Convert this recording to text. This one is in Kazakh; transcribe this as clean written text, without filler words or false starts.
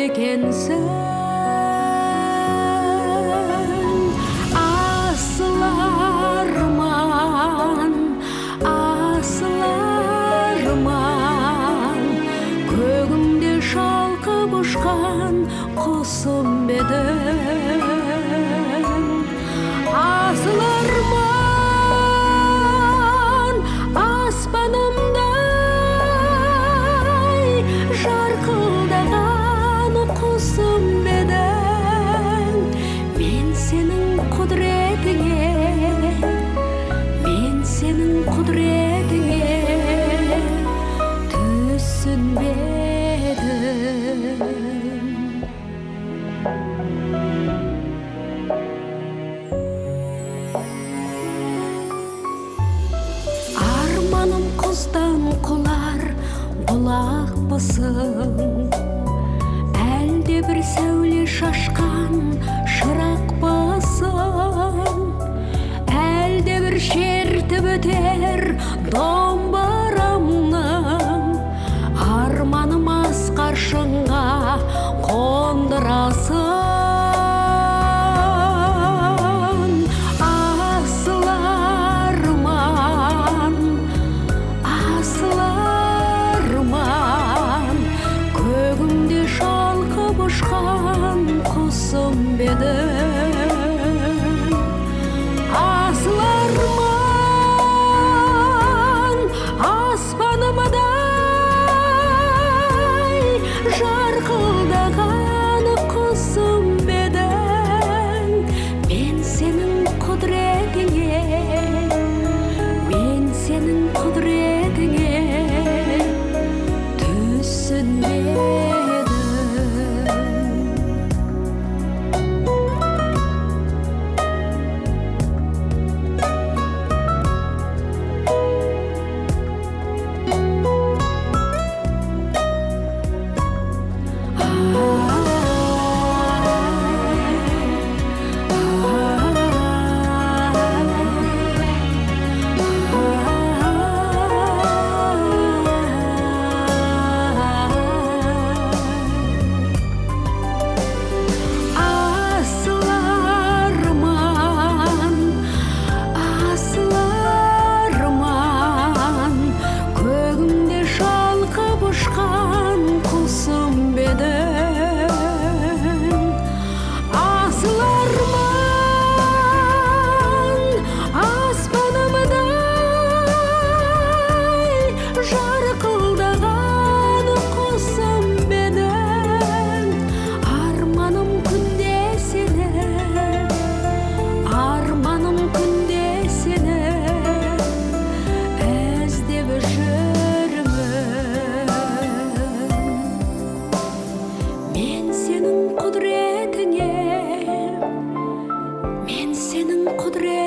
екенсің. Асыл арман, асыл арман, көгімде шалқып ұшқан құсым едің. Асыл арман, аспанымдай жарқылдаған құсым едің. Мен сенің құдіретіңе, мен сенің құдіретіңе түсінбедім. Арманым құздан құлар бұлақпысың, әлде бір сәуле шашқан шырақпысың, әлде бір шертіп өтер домбырамның, арманым асқар шыңға қондырасың. Ұшқан құсым едің. Асыл арман, аспанымдай жарқылдаған құсым едің. Мен сенің құдіретіңе, мен сенің құдіретіңе түсінбедім. Құдіретіңе, мен сенің құдіретіңе